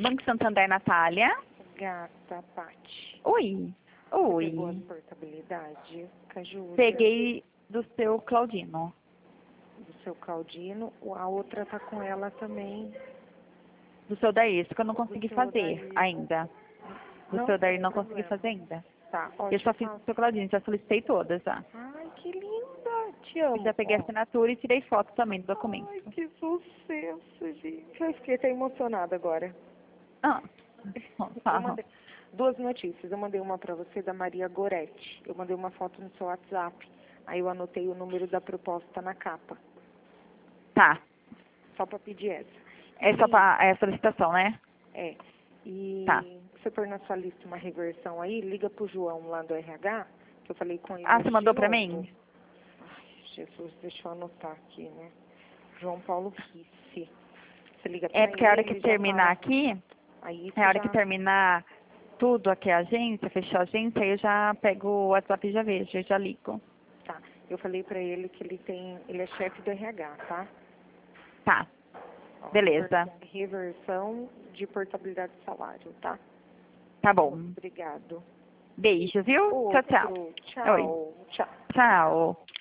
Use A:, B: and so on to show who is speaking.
A: Banco Santander, Natália.
B: Gata, Pati.
A: Oi.
B: Você pegou
A: Oi.
B: as portabilidade? Caju,
A: Peguei do seu Claudino.
B: do seu Claudino. A outra tá com ela também.
A: Do seu Daí, que eu não consegui
B: seu
A: fazer
B: Daí.
A: ainda. Do
B: Não
A: seu Daí
B: tem
A: não consegui
B: problema.
A: fazer ainda.
B: Tá,
A: Eu só
B: ótimo.
A: fiz do seu Claudino, já solicitei todas já.
B: Ai, que linda. Te
A: E
B: amo.
A: já peguei a
B: Ó.
A: assinatura e tirei foto também do documento.
B: Ai, que sucesso, gente. Eu fiquei até emocionada agora.
A: Ah,
B: Eu
A: fala.
B: mandei 2 notícias. Eu mandei uma pra você da Maria Goretti. Eu mandei uma foto no seu WhatsApp. Aí eu anotei o número da proposta na capa.
A: Tá.
B: Só pra pedir essa.
A: É só pra solicitação, né?
B: É. E
A: Tá.
B: você pôr na sua lista uma reversão aí, liga pro João lá do RH, que eu falei com ele
A: Ah,
B: hoje
A: você
B: de
A: mandou pra
B: novo.
A: mim?
B: Ai, Jesus, deixa eu anotar aqui, né? João Paulo Risse. Você liga pra
A: É porque a hora que
B: ele, já
A: terminar
B: fala.
A: aqui,
B: Aí
A: é a
B: você
A: hora que
B: já...
A: terminar tudo aqui a agência, fechou a agência, aí eu já pego o WhatsApp e já vejo, eu já ligo.
B: Tá. Eu falei pra ele que ele é chefe do RH, tá?
A: Tá.
B: Ó,
A: Beleza.
B: reversão de portabilidade de salário, tá?
A: Tá bom.
B: Obrigado.
A: Beijo, viu? Tchau, tchau.
B: Outro.
A: Oi.
B: Tchau. Tchau.
A: Tchau.